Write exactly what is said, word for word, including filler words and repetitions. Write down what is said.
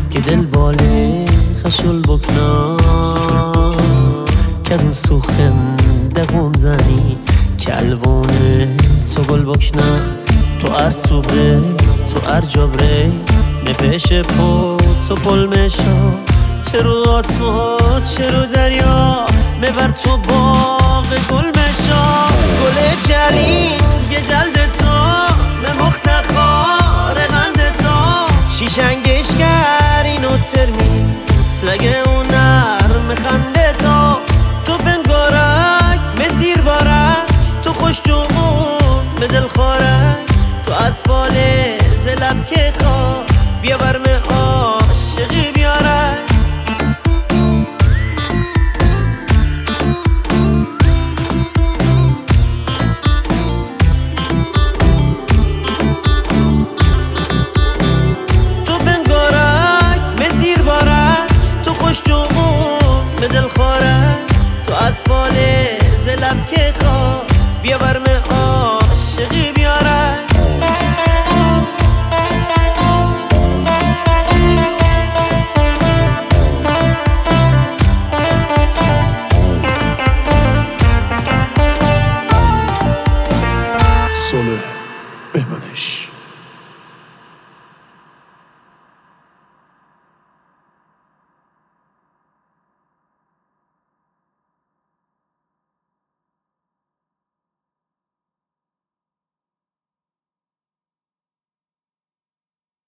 که دل باله خشل بکنا کدو سوخم دقوم زنی کلوانه سگل بکنا تو ار سوبره تو ار جبره نپیش پو تو پل مشا چه رو آسمان چه رو دریا مبر تو باغ گل مشا گل جریم گه جلد تو ممختخار قند تو شیشنگش گر اینو ترمیز لگه اون نرم خنده تو تو بنگارک مزیر بارک تو خوش جمون مدل خارک تو از باله زلب که خواه بیا برمه عاشقی بیارک تو بنگارک مزیر بارک تو خوش جمون مدل خارک تو از باله زلب که خواه بیا برمه